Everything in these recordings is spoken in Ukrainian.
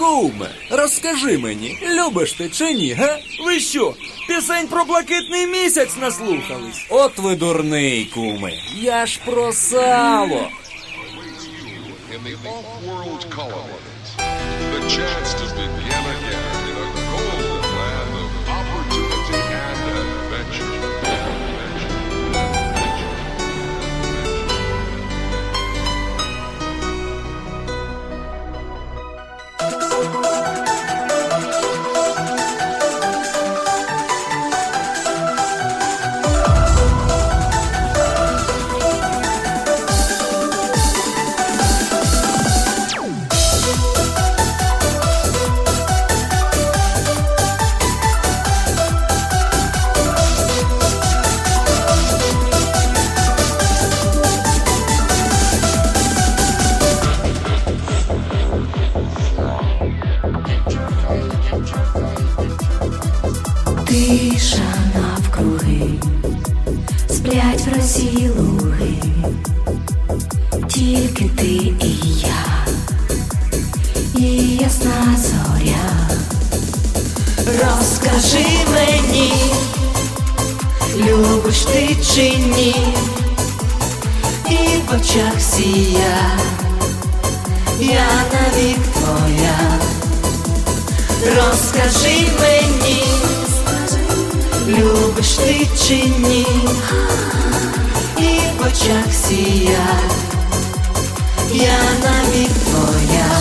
Куме, розкажи мені, любиш ти чи ні, га? Ви що, пісень про блакитний місяць наслухались? От ви дурний, куме, я ж про сало. In the off-world colonies, the chance to begin again in a golden land of opportunity and adventure. Тиша навкруги, сплять в росі луги, тільки ти і я, і ясна зоря. Розкажи мені, любиш ти чи ні, і в очах сія, я навік твоя. Розкажи мені, любиш ти чи ні, і в очах сія, я навік твоя.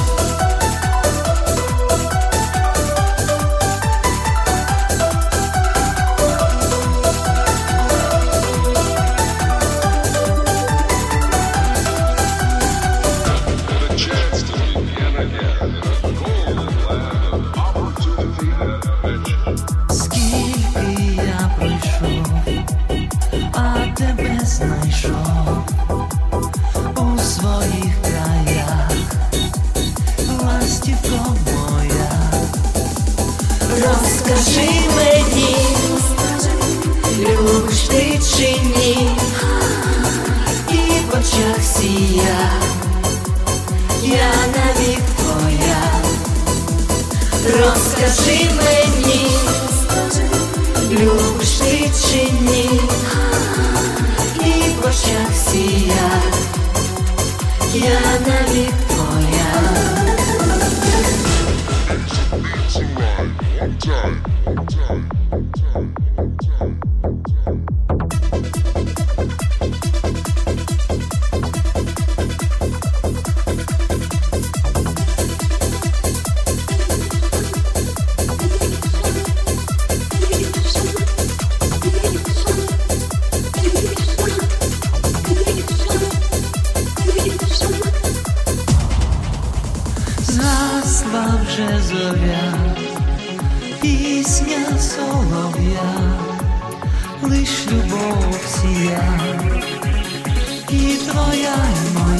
The chance to begin again in a golden land of opportunity and adventure. Скільки я пройшов, а тебе знайшов у своїх краях, ластівко моя. Розкажи мені, любиш ти чи ні, і в очах сія, я навік твоя. Розкажи мені, любиш ти чи ні, і в очах сія, я навік твоя. Dancing line, one time, one time, one time, one time, one time. Згасла вже зоря, пісня солов'я, лиш любов сія, і твоя, і моя.